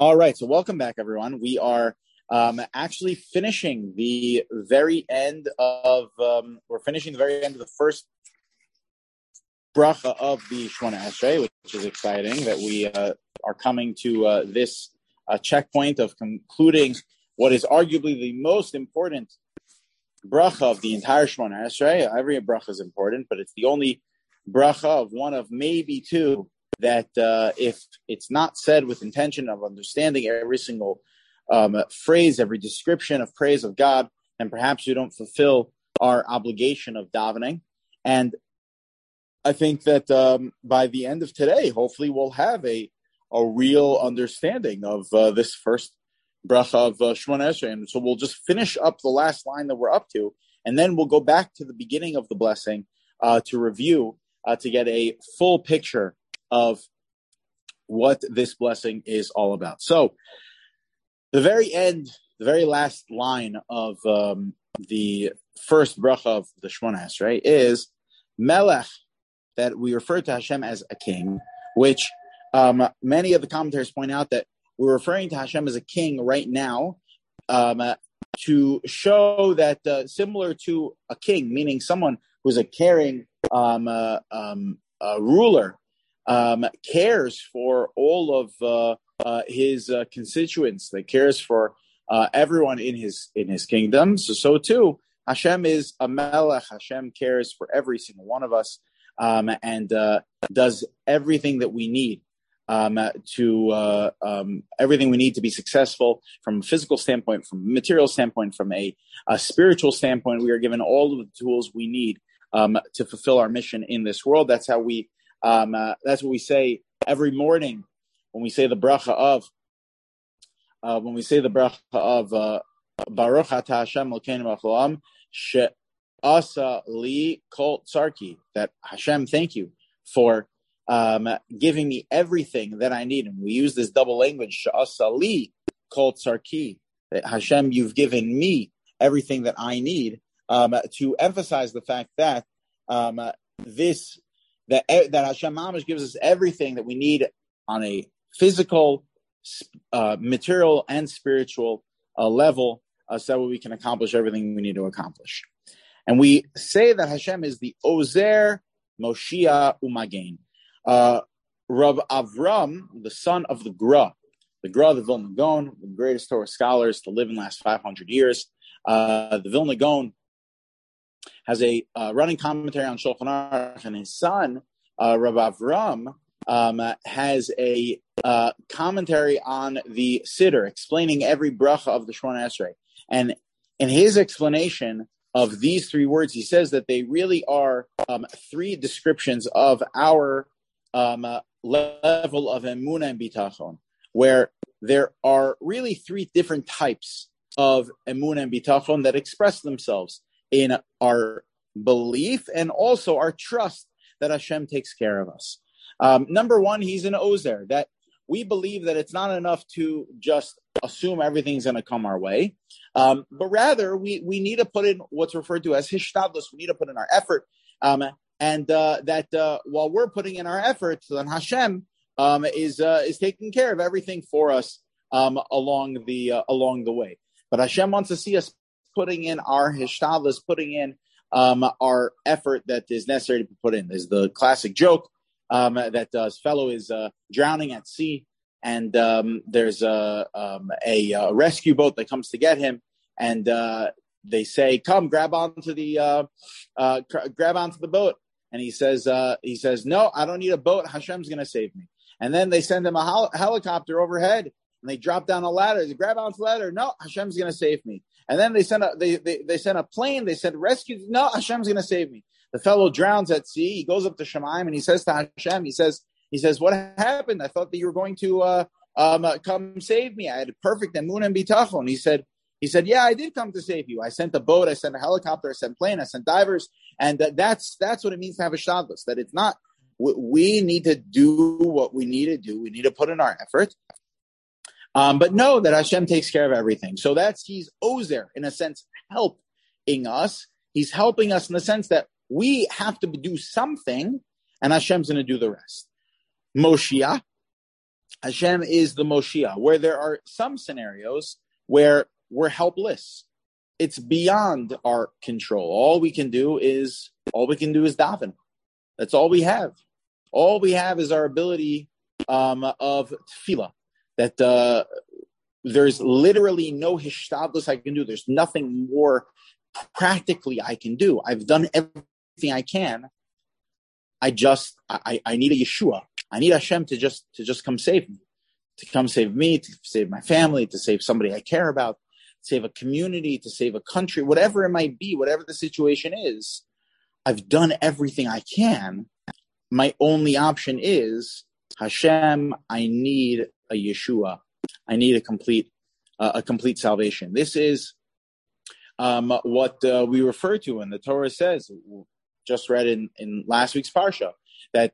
All right, so welcome back, everyone. We are actually finishing the very end of the first bracha of the Shemona Esrei, which is exciting that we are coming to this checkpoint of concluding what is arguably the most important bracha of the entire Shemona Esrei. Every bracha is important, but it's the only bracha of one of maybe two that if it's not said with intention of understanding every single phrase, every description of praise of God, then perhaps we don't fulfill our obligation of davening. And I think that by the end of today, hopefully we'll have a real understanding of this first bracha of Shemona Esrei. And so we'll just finish up the last line that we're up to, and then we'll go back to the beginning of the blessing to review, to get a full picture of what this blessing is all about. So the very last line of the first bracha of the Shemona Esrei is Melech, that we refer to Hashem as a king, which many of the commentators point out that we're referring to Hashem as a king right now to show that similar to a king, meaning someone who's a caring ruler, cares for all of his constituents, that cares for everyone in his kingdom. So too, Hashem is a melech. Hashem cares for every single one of us, and does everything that we need everything we need to be successful from a physical standpoint, from a material standpoint, from a spiritual standpoint. We are given all of the tools we need to fulfill our mission in this world. That's how we. That's what we say every morning when we say the bracha of Baruch Atah Hashem Elokeinu Melech Haolam She'asa Li Kol Tzarki, that Hashem, thank you for giving me everything that I need. And we use this double language, She'asa Li Kol Tzarki, that Hashem, you've given me everything that I need, to emphasize the fact that that Hashem Mamash gives us everything that we need on a physical, material, and spiritual level, so that we can accomplish everything we need to accomplish. And we say that Hashem is the Ozer, Moshiach, Umagen. Rav Avram, the son of the Gra of the Vilna Gaon, the greatest Torah scholars to live in the last 500 years. The Vilna Gaon has a running commentary on Shulchan Aruch, and his son, Rav Avram, has a commentary on the Siddur, explaining every bracha of the Shemona Esrei. And in his explanation of these three words, he says that they really are three descriptions of our level of emunah and bitachon, where there are really three different types of emunah and bitachon that express themselves in our belief and also our trust that Hashem takes care of us. Number one, he's an ozer, that we believe that it's not enough to just assume everything's going to come our way, but rather we need to put in what's referred to as hishtadlus. We need to put in our effort, and that while we're putting in our efforts, then Hashem is taking care of everything for us along the way. But Hashem wants to see us putting in our hishtadlus, putting in our effort that is necessary to be put in. There's the classic joke that this fellow is drowning at sea, and there's a rescue boat that comes to get him, and they say, "Come, grab onto the boat." And he says, "No, I don't need a boat. Hashem's going to save me." And then they send him a helicopter overhead, and they drop down a ladder. They grab onto the ladder. "No, Hashem's going to save me." And then they send a plane. They send rescue. "No, Hashem's going to save me." The fellow drowns at sea. He goes up to Shemaim and he says to Hashem, he says, "What happened? I thought that you were going to come save me. I had perfect emunah and bitachon." He said, "Yeah, I did come to save you. I sent a boat. I sent a helicopter. I sent a plane. I sent divers." And that's what it means to have a shtadlus. That it's not, we need to do what we need to do. We need to put in our effort. But know that Hashem takes care of everything. So he's ozer, in a sense, helping us. He's helping us in the sense that we have to do something, and Hashem's going to do the rest. Moshiach, Hashem is the Moshiach, where there are some scenarios where we're helpless. It's beyond our control. All we can do is daven. That's all we have. All we have is our ability of tefillah. That there's literally no hishtadlus I can do. There's nothing more practically I can do. I've done everything I can. I need a Yeshua. I need Hashem to just come save me, to save my family, to save somebody I care about, to save a community, to save a country, whatever it might be, whatever the situation is. I've done everything I can. My only option is Hashem. I need a Yeshua. I need a complete salvation. This is what we refer to, and the Torah says, just read in last week's parsha, that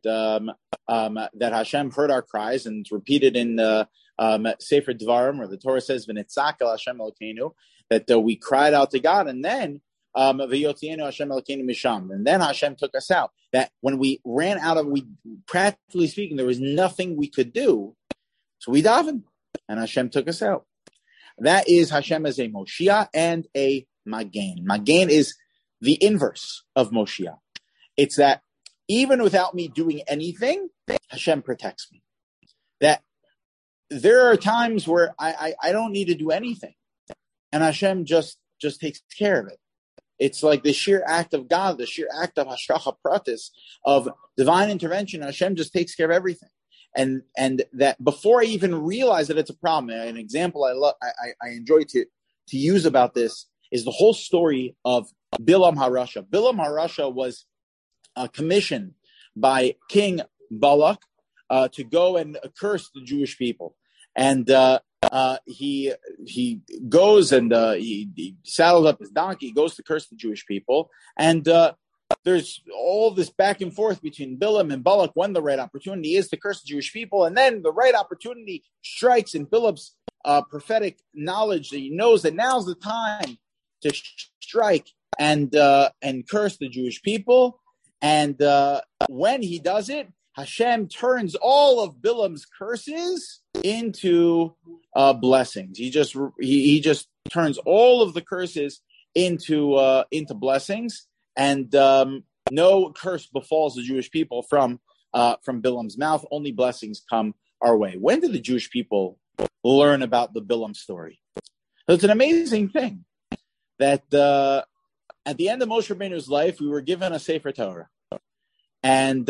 Hashem heard our cries, and it's repeated in Sefer Dvarim, where the Torah says, "V'nitzak el Hashem Elokeinu," that we cried out to God, and then V'yotzienu Hashem Elokeinu misham, and then Hashem took us out. That when we ran out of, practically speaking, there was nothing we could do, so we davened, and Hashem took us out. That is Hashem as a Moshiach and a Magen. Magen is the inverse of Moshiach. It's that even without me doing anything, Hashem protects me. That there are times where I don't need to do anything, and Hashem just takes care of it. It's like the sheer act of God, the sheer act of hashgacha pratis, of divine intervention. Hashem just takes care of everything. And that before I even realize that it's a problem, an example I enjoy to use about this is the whole story of Bilam HaRasha. Bilam HaRasha was commissioned by King Balak to go and curse the Jewish people, and he goes and he saddles up his donkey, goes to curse the Jewish people, and there's all this back and forth between Bilam and Balak when the right opportunity is to curse the Jewish people, and then the right opportunity strikes in Bilam's prophetic knowledge that he knows that now's the time to strike and curse the Jewish people. And when he does it, Hashem turns all of Bilam's curses into blessings. He just turns all of the curses into blessings, and no curse befalls the Jewish people from Bilam's mouth. Only blessings come our way. When did the Jewish people learn about the Bilam story? So it's an amazing thing that at the end of Moshe Rabbeinu's life, we were given a Sefer Torah. And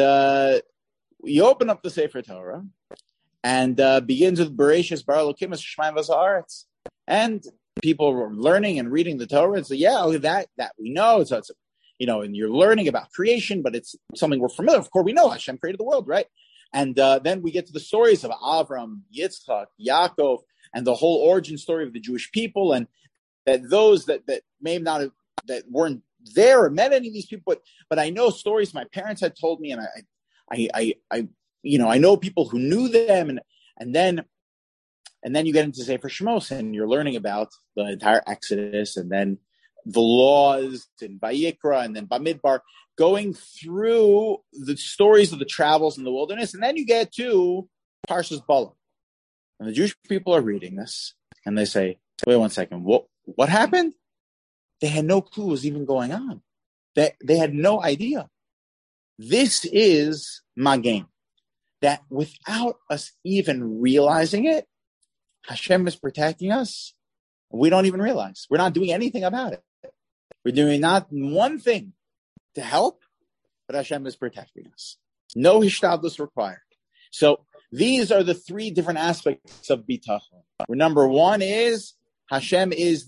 we open up the Sefer Torah and begins with Bereshis Bara Elokim es Shamayim v'Haaretz. And people were learning and reading the Torah and say, that we know. So it's, and you're learning about creation, but it's something we're familiar with. Of course, we know Hashem created the world, right? And then we get to the stories of Avram, Yitzchak, Yaakov, and the whole origin story of the Jewish people, and that those that may not have, that weren't there or met any of these people, but I know stories my parents had told me, and I know people who knew them, and then you get into Sefer Shmos, and you're learning about the entire Exodus, and then the laws in Vayikra, and then Bamidbar, going through the stories of the travels in the wilderness, and then you get to Parshas Balak, and the Jewish people are reading this, and they say, "Wait 1 second, what happened?" They had no clue what was even going on. They had no idea. This is Magen. That without us even realizing it, Hashem is protecting us. We don't even realize. We're not doing anything about it. We're doing not one thing to help, but Hashem is protecting us. No hishtadlus required. So these are the three different aspects of bitachon. Where number one is Hashem is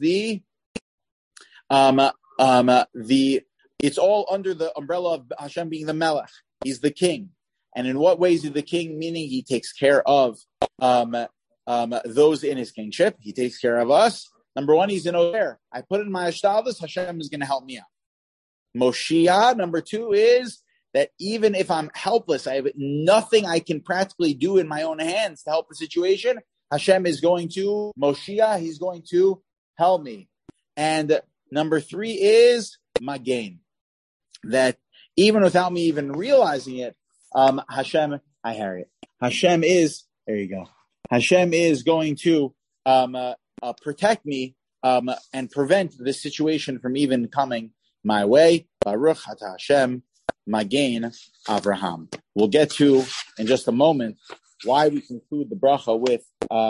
it's all under the umbrella of Hashem being the Melech. He's the king. And in what ways is the king? Meaning he takes care of those in his kingship. He takes care of us. Number one, he's an Oher. I put in my Ashtavas, Hashem is going to help me out. Moshiach, number two, is that even if I'm helpless, I have nothing I can practically do in my own hands to help the situation, Hashem is going to, Moshiach, he's going to help me. And number three is Magen. That even without me even realizing it, Hashem, I hear it. Hashem is, there you go. Hashem is going to protect me and prevent this situation from even coming my way. Baruch Ata Hashem Magen Avraham. We'll get to in just a moment why we conclude the bracha with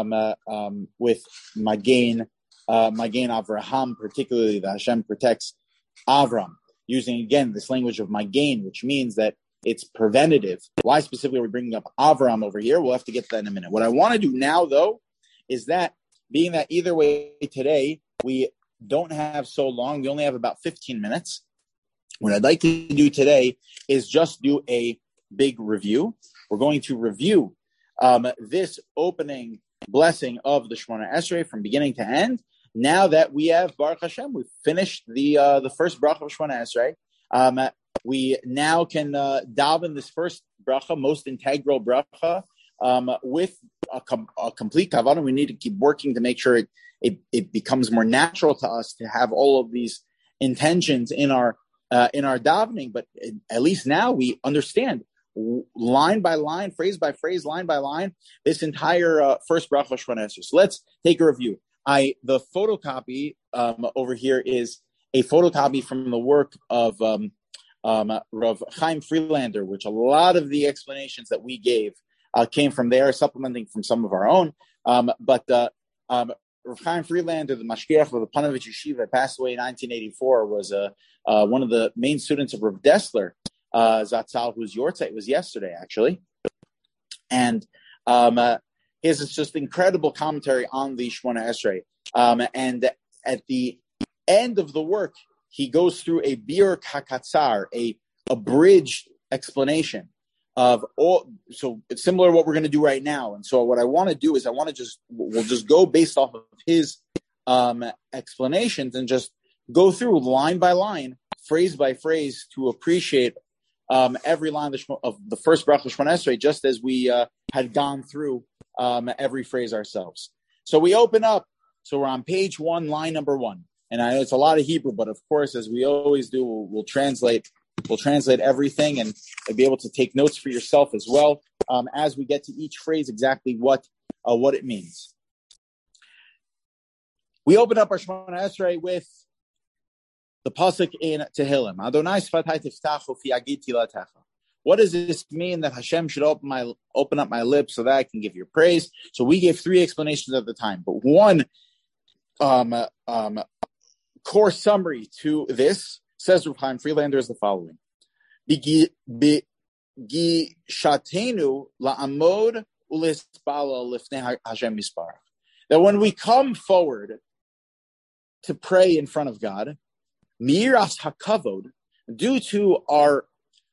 Magen Avraham, particularly that Hashem protects Avram, using again this language of Magen, which means that it's preventative. Why specifically are we bringing up Avram over here? We'll have to get to that in a minute. What I want to do now, though, is that being that either way today, we don't have so long. We only have about 15 minutes. What I'd like to do today is just do a big review. We're going to review this opening blessing of the Shemona Esrei from beginning to end. Now that we have Baruch Hashem, we've finished the first bracha of Shemona Esrei. We now can daven this first bracha, most integral bracha, with a complete kavanah. We need to keep working to make sure it becomes more natural to us to have all of these intentions in our davening. But at least now we understand line by line, phrase by phrase, line by line, this entire first bracha of Shemona Esrei. So let's take a review. The photocopy over here is a photocopy from the work of Rav Chaim Friedlander, which a lot of the explanations that we gave came from there, supplementing from some of our own. But Rav Chaim Friedlander, the Mashgiach of the Panovich Yeshiva, passed away in 1984, was one of the main students of Rav Dessler, Zatzal, whose yortzeit was yesterday, actually. And his is just incredible commentary on the Shemona Esrei. And at the end of the work, he goes through a bir hakatzar, a abridged explanation of all. So it's similar to what we're going to do right now. And so what I want to do is we'll just go based off of his explanations and just go through line by line, phrase by phrase, to appreciate every line of the first bracha of Shemona Esrei, just as we had gone through every phrase ourselves. So we open up. So we're on page 1, line number 1. And I know it's a lot of Hebrew, but of course, as we always do, we'll translate everything and be able to take notes for yourself as well as we get to each phrase exactly what it means. We open up our Shemona Esrei with the pasuk in Tehillim. Adonai sfatai tiftachu fi agid tilatecha. What does this mean that Hashem should open up my lips so that I can give your praise? So we gave 3 explanations at the time, but one core summary to this, says Rav Chaim Friedlander, is the following: Gishatenu la'amod u'lispala lifnei Hashem misparach. That when we come forward to pray in front of God, miras hakavod, due to our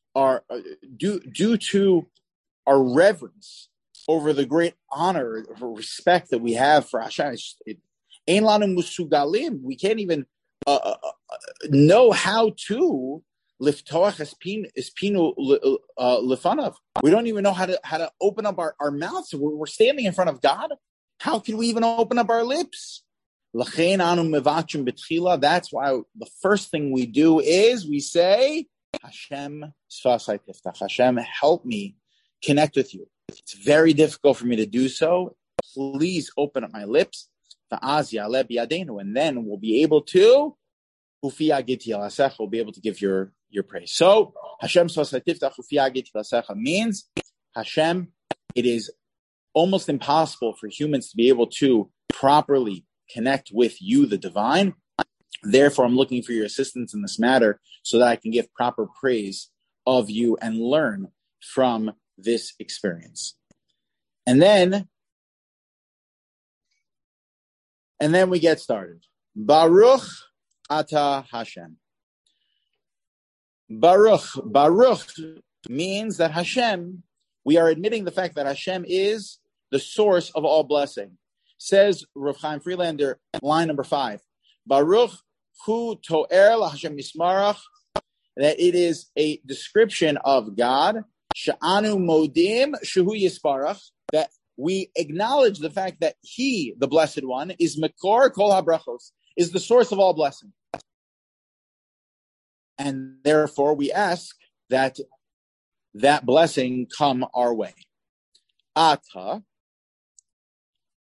reverence over the great honor, respect that we have for Hashem, ein lanu musugalim, we can't even know how to liftoach espinu lefanav. We don't even know how to open up our mouths. We're standing in front of God. How can we even open up our lips? Lachein anu mevachim betchila. That's why the first thing we do is we say, Hashem sfasai tiftach. Hashem, help me connect with you. It's very difficult for me to do so. Please open up my lips. And then we'll be able to we'll be able to give your praise. So Hashem means, Hashem, it is almost impossible for humans to be able to properly connect with you, the divine. Therefore, I'm looking for your assistance in this matter so that I can give proper praise of you and learn from this experience. And then we get started. Baruch Ata Hashem. Baruch means that Hashem, we are admitting the fact that Hashem is the source of all blessing. Says Rav Chaim Friedlander, line number 5. Baruch hu to'er la Hashem mismarach, that it is a description of God, sha'anu modim shehu yisparach, that we acknowledge the fact that He, the Blessed One, is Mekor Kol HaBrachos, is the source of all blessing. And therefore we ask that that blessing come our way. Ata,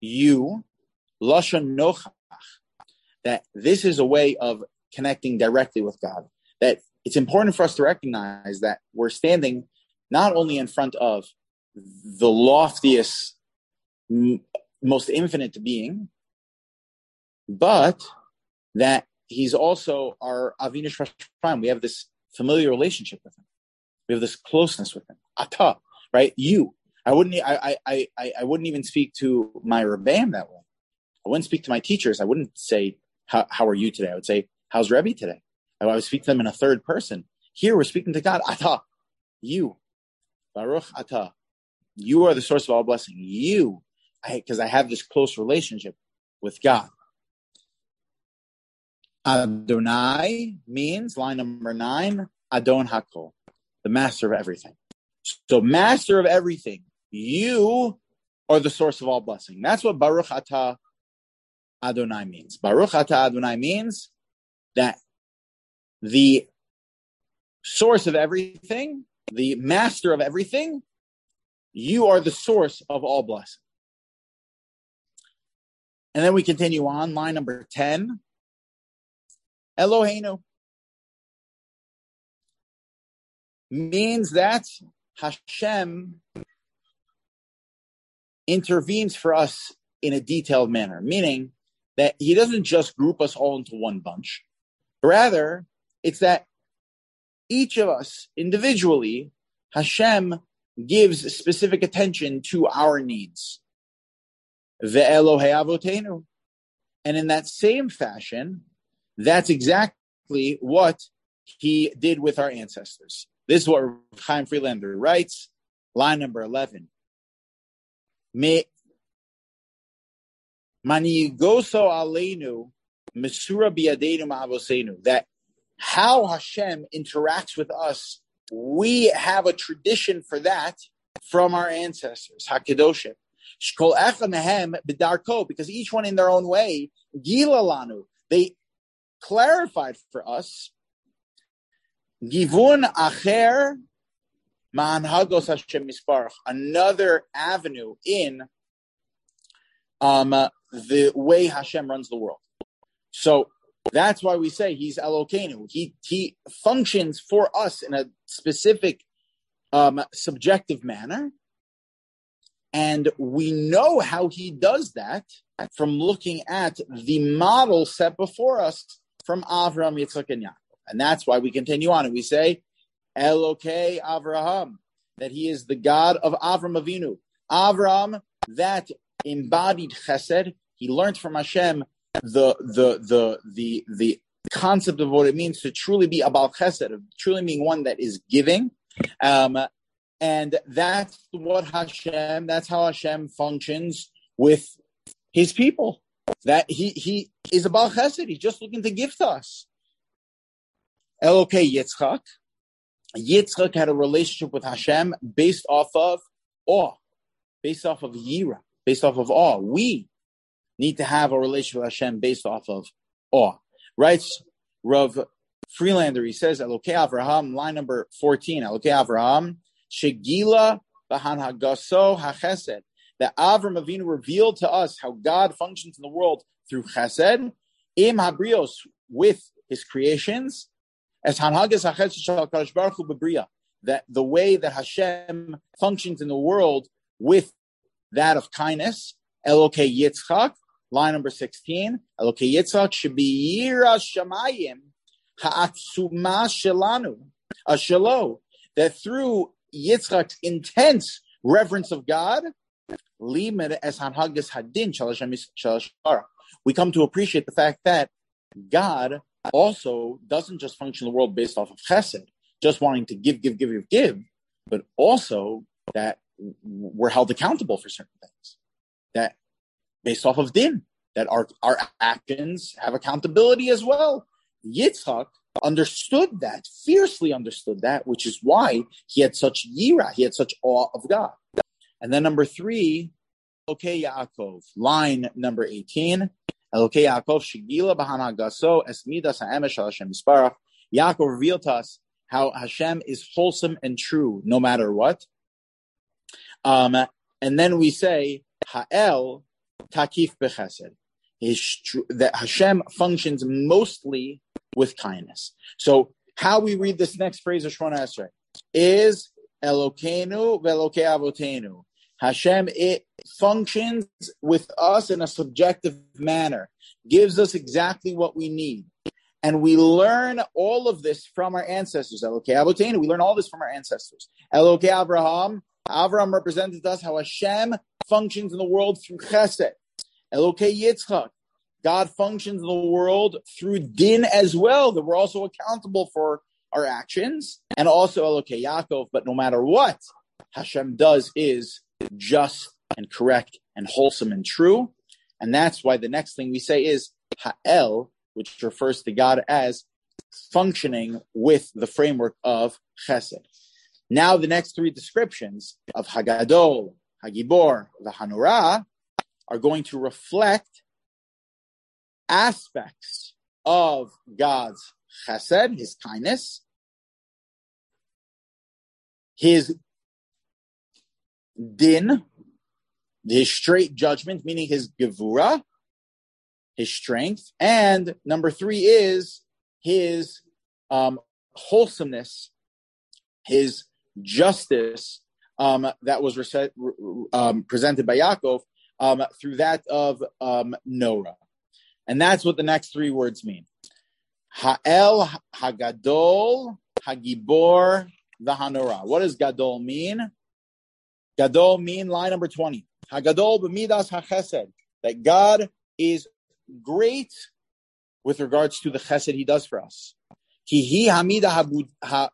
you, Lashon Nochach, that this is a way of connecting directly with God. That it's important for us to recognize that we're standing not only in front of the loftiest, most infinite being, but that he's also our Avinu Shemashmayim. We have this familiar relationship with him. We have this closeness with him. Ata, right? You. I wouldn't even speak to my Rebbeim that way. I wouldn't speak to my teachers. I wouldn't say, how are you today? I would say, how's Rebbe today? I would speak to them in a third person. Here we're speaking to God. Ata, you. Baruch Ata. You are the source of all blessing. You. Because I have this close relationship with God. Adonai means, line number 9, Adon Hakol, the master of everything. So master of everything, you are the source of all blessing. That's what Baruch Atah Adonai means. Baruch Atah Adonai means that the source of everything, the master of everything, you are the source of all blessing. And then we continue on, line number 10, Eloheinu means that Hashem intervenes for us in a detailed manner, meaning that he doesn't just group us all into one bunch. Rather, it's that each of us individually, Hashem gives specific attention to our needs. Ve'elohei avotenu. And in that same fashion, that's exactly what he did with our ancestors. This is what Chaim Friedlander writes, line number 11. Me manigoso aleinu mesura biadeinu ma'avosenu. That how Hashem interacts with us, we have a tradition for that from our ancestors, Hakedoshim. Shkol echad mehem b'darko, because each one in their own way, gila lanu, they clarified for us Givun acher ma'anhagos Hashem misparach, another avenue in the way Hashem runs the world. So that's why we say he's Elokeinu. He functions for us in a specific subjective manner, and we know how he does that from looking at the model set before us from Avram, Yitzchak, and Yaakov. And that's why we continue on and we say, Elokei Avraham, that he is the God of Avram Avinu. Avram, that embodied chesed, he learned from Hashem the concept of what it means to truly be abal chesed, of truly being one that is giving. And that's how Hashem functions with his people. That he is abal chesed, he's just looking to give to us. Elokei Yitzchak. Yitzchak had a relationship with Hashem based off of awe, based off of yira, based off of awe. We need to have a relationship with Hashem based off of awe. Writes Rav Friedlander, he says, Elokei Avraham, line number 14, Elokei Avraham, Shegila b'hanhagaso hachesed, that Avram Avinu revealed to us how God functions in the world through chesed, im habrios, with his creations, as hanhagas hachesed shel HaKadosh Baruch Hu b'bria, that the way that Hashem functions in the world with that of kindness, Elokei Yitzchak, line number 16, Elokei Yitzchak should be yira shamayim ha'atzuma shelanu, shelo, that through Yitzchak's intense reverence of God, limed as hanhagas hadin shel, we come to appreciate the fact that God also doesn't just function in the world based off of chesed, just wanting to give, but also that we're held accountable for certain things, that based off of din, that our actions have accountability as well. Yitzchak understood that, fiercely understood that, which is why he had such yira, he had such awe of God. And then number 3, Elokei Yaakov, line number 18, Elokei Yaakov shegila b'hanagaso es midas ha'emes shel Hashem yisparach. Yaakov revealed to us how Hashem is wholesome and true no matter what. And then we say Ha'el takif bechesed. That Hashem functions mostly with kindness. So how we read this next phrase of Shemona Esrei is Elokeinu ve'Elokei Avotenu. Hashem, it functions with us in a subjective manner, gives us exactly what we need. And we learn all of this from our ancestors. Elokei Avotenu, we learn all this from our ancestors. Elokei Avraham represented us how Hashem functions in the world through chesed. Elokei Yitzchak, God functions in the world through din as well, that we're also accountable for our actions. And also Elokei Yaakov, but no matter what Hashem does is just and correct and wholesome and true. And that's why the next thing we say is Ha'el, which refers to God as functioning with the framework of chesed. Now the next three descriptions of Hagadol, Hagibor, the Hanura are going to reflect aspects of God's chesed, his kindness, his din, his straight judgment, meaning his gevura, his strength, and number three is his wholesomeness, his justice that was presented by Yaakov through that of Noah. And that's what the next three words mean. Ha'el, Hagadol, Hagibor, the Hanora. What does Gadol mean? Gadol mean line number 20. Hagadol b'midas hachesed. That God is great with regards to the chesed he does for us. Ki hi hamida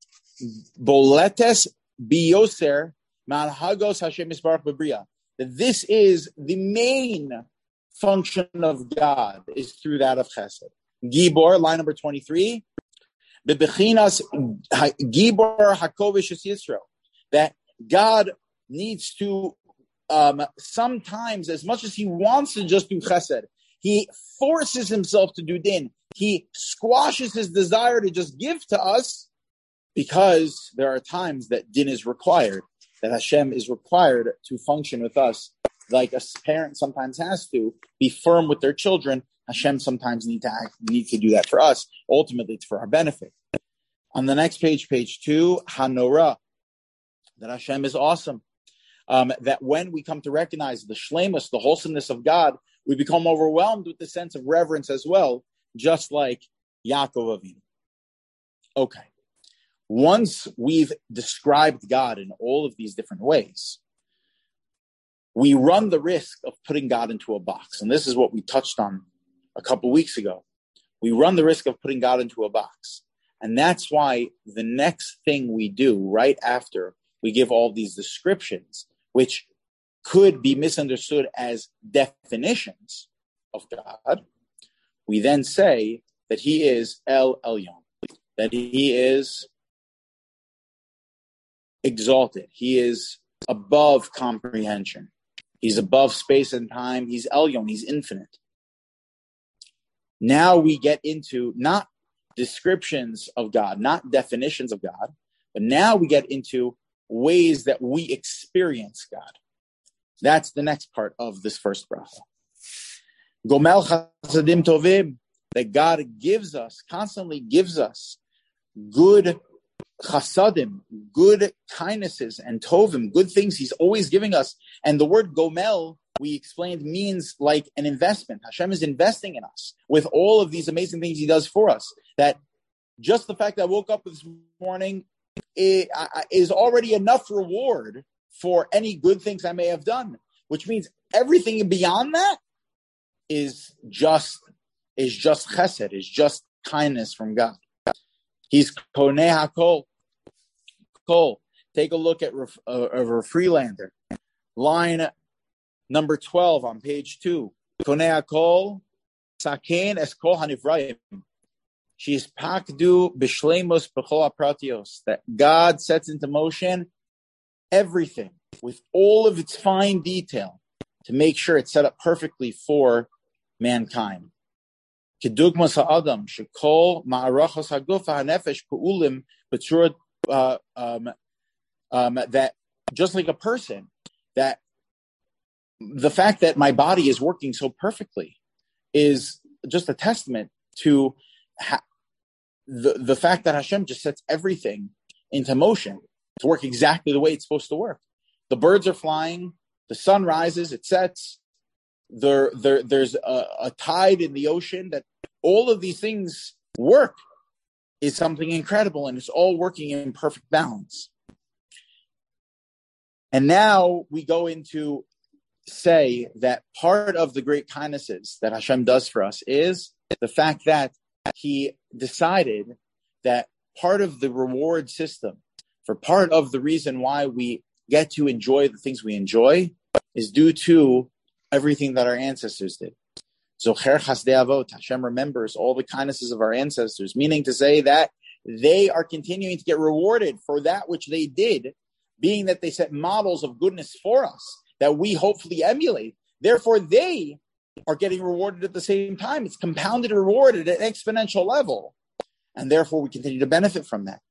boletes biyoser malhagos Hashem Yisbarach b'bria. That this is the main function of God, is through that of chesed. Gibor, line number 23. Bebechinas Gibor Hakovish Yisrael. That God needs to sometimes, as much as he wants to just do chesed, he forces himself to do din. He squashes his desire to just give to us, because there are times that din is required, that Hashem is required to function with us, like a parent sometimes has to be firm with their children. Hashem sometimes need to do that for us. Ultimately, it's for our benefit. On the next page, page 2, Hanora, that Hashem is awesome. That when we come to recognize the shlemus, the wholesomeness of God, we become overwhelmed with the sense of reverence as well, just like Yaakov Avinu. Okay. Once we've described God in all of these different ways, we run the risk of putting God into a box. And this is what we touched on a couple weeks ago. We run the risk of putting God into a box. And that's why the next thing we do right after we give all these descriptions, which could be misunderstood as definitions of God, we then say that he is El Elyon, that he is exalted. He is above comprehension. He's above space and time. He's Elyon. He's infinite. Now we get into not descriptions of God, not definitions of God, but now we get into ways that we experience God. That's the next part of this first bracha. Gomel chasadim tovim, that God gives us, constantly gives us good chasadim, good kindnesses, and tovim, good things he's always giving us. And the word gomel, we explained, means like an investment. Hashem is investing in us with all of these amazing things he does for us. That just the fact that I woke up this morning is already enough reward for any good things I may have done, which means everything beyond that is just chesed, is just kindness from God. He's koneh hakol. Take a look at a Freelander. Line number 12 on page 2. Koneh hakol, saken es kol hanivrayim. She's pakdu b'shleimus b'chol apratios. That God sets into motion everything with all of its fine detail to make sure it's set up perfectly for mankind. Kedugmas ha'adam shekol ma'arachos haguf ha'nefesh pu'ulim b'tzurah that just like a person, that the fact that my body is working so perfectly is just a testament to the fact that Hashem just sets everything into motion to work exactly the way it's supposed to work. The birds are flying, the sun rises, it sets, there's a tide in the ocean, that all of these things work is something incredible, and it's all working in perfect balance. And now we go into say that part of the great kindnesses that Hashem does for us is the fact that he decided that part of the reward system, for part of the reason why we get to enjoy the things we enjoy, is due to everything that our ancestors did. Zocher Chasdei Avot, Hashem remembers all the kindnesses of our ancestors, meaning to say that they are continuing to get rewarded for that which they did, being that they set models of goodness for us that we hopefully emulate. Therefore, they are getting rewarded at the same time. It's compounded reward at an exponential level. And therefore, we continue to benefit from that.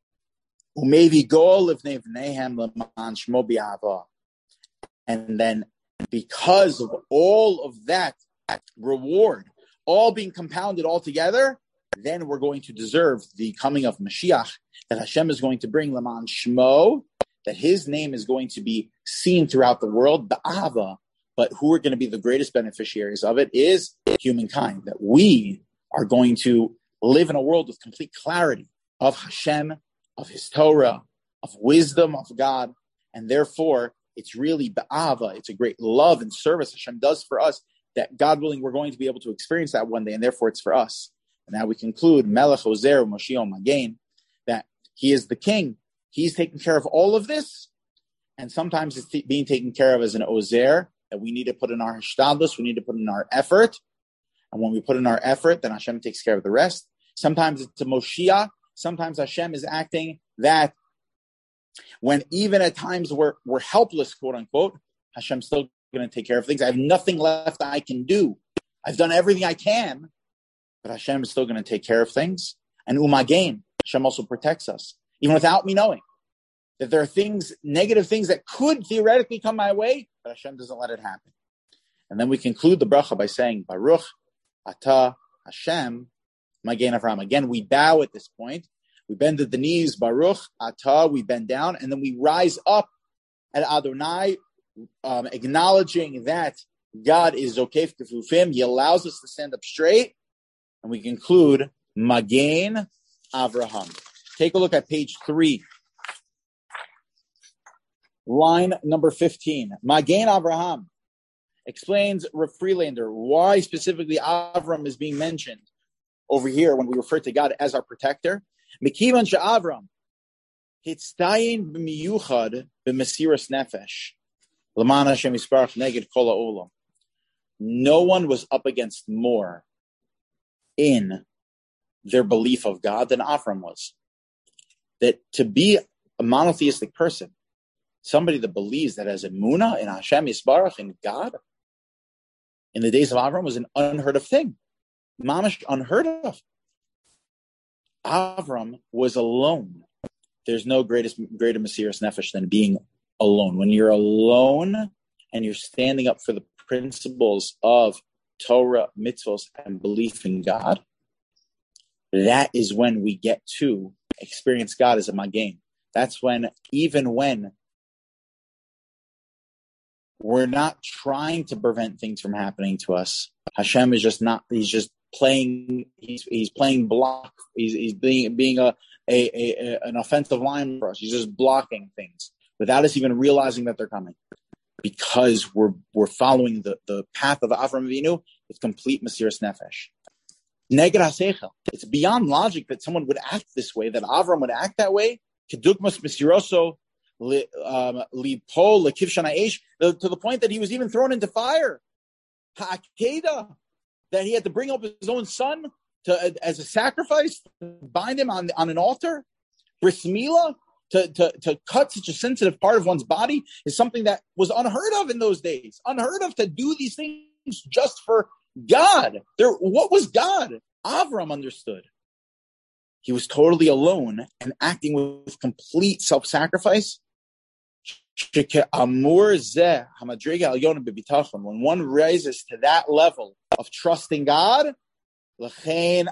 And then, because of all of that reward, all being compounded all together, then we're going to deserve the coming of Mashiach, that Hashem is going to bring Leman Shmo, that his name is going to be seen throughout the world, Ba'ava. But who are going to be the greatest beneficiaries of it is humankind, that we are going to live in a world with complete clarity of Hashem, of his Torah, of wisdom of God, and therefore it's really Ba'ava, it's a great love and service Hashem does for us, that God willing, we're going to be able to experience that one day, and therefore it's for us. And now we conclude, Melech Ozer Moshiach Magen, that he is the king. He's taking care of all of this, and sometimes it's being taken care of as an Ozer, that we need to put in our hishtadlus, we need to put in our effort, and when we put in our effort, then Hashem takes care of the rest. Sometimes it's a Moshiach, sometimes Hashem is acting that when even at times we're helpless, quote unquote, Hashem's still going to take care of things. I have nothing left I can do. I've done everything I can, but Hashem is still going to take care of things. And Umagain, Hashem also protects us, even without me knowing that there are things, negative things that could theoretically come my way, but Hashem doesn't let it happen. And then we conclude the bracha by saying, Baruch Atah Hashem Magen Avraham. Again, we bow at this point. We bend at the knees, Baruch Atah, we bend down, and then we rise up at Adonai, acknowledging that God is Zokef Kefufim. He allows us to stand up straight, and we conclude Magen Avraham. Take a look at page 3. Line number 15. Magen Avraham explains Rav Freelander why specifically Avram is being mentioned over here when we refer to God as our protector. Mekivan she'Avram hitztayin b'miyuchad b'mesiras nefesh l'man Hashem yisparach neged kol ha'olam. No one was up against more in their belief of God than Avram was. That to be a monotheistic person, somebody that believes that as emunah in Hashem Yisbarach, in God, in the days of Avram was an unheard of thing. Mamish unheard of. Avram was alone. There's no greater Mesiras Nefesh than being alone. When you're alone and you're standing up for the principles of Torah, mitzvos, and belief in God, that is when we get to experience God as a Magen. That's when, even when we're not trying to prevent things from happening to us, Hashem is just not, he's just playing, he's playing block, he's being an offensive line for us. He's just blocking things without us even realizing that they're coming, because we're following the path of Avram Avinu with complete Mesiras Nefesh. Neged HaSeichel. It's beyond logic that someone would act this way, that Avram would act that way. Kedukmas Mesiroso Lipo Lekivshan Ha'esh, to the point that he was even thrown into fire. Ha'akeda, that he had to bring up his own son as a sacrifice, to bind him on an altar. Bris Milah, to cut such a sensitive part of one's body, is something that was unheard of in those days. Unheard of to do these things just for God. What was God? Avram understood. He was totally alone and acting with complete self-sacrifice. When one rises to that level of trusting God, that's why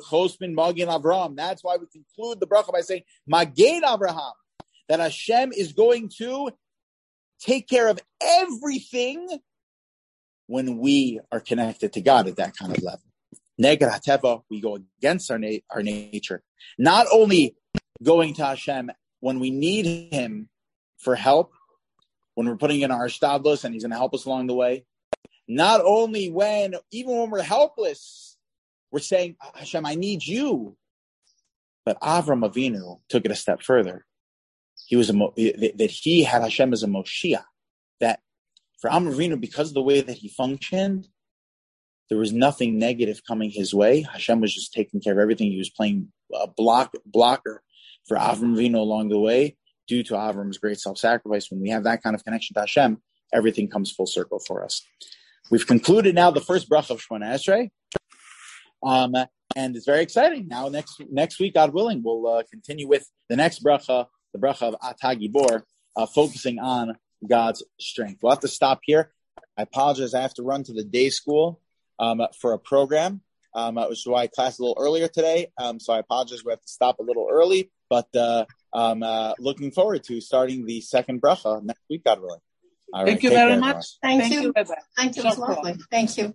we conclude the bracha by saying, Magen Avraham, that Hashem is going to take care of everything when we are connected to God at that kind of level. Neged HaTeva, we go against our nature. Not only going to Hashem when we need Him for help, when we're putting in our shtadlus and He's going to help us along the way. Not only even when we're helpless, we're saying, Hashem, I need you. But Avram Avinu took it a step further. He had Hashem as a Moshiach. That for Avram Avinu, because of the way that he functioned, there was nothing negative coming his way. Hashem was just taking care of everything. He was playing a blocker for Avram Avinu along the way, due to Avram's great self-sacrifice. When we have that kind of connection to Hashem, everything comes full circle for us. We've concluded now the first bracha of Shemona Esrei. And it's very exciting. Now, next week, God willing, we'll continue with the next bracha, the bracha of Atah Gibor, focusing on God's strength. We'll have to stop here. I apologize. I have to run to the day school for a program, which is why I classed a little earlier today. So I apologize. We have to stop a little early, but looking forward to starting the second bracha next week, God willing. All right, Thank you very much. Thank you. Thank you. It was lovely. Thank you.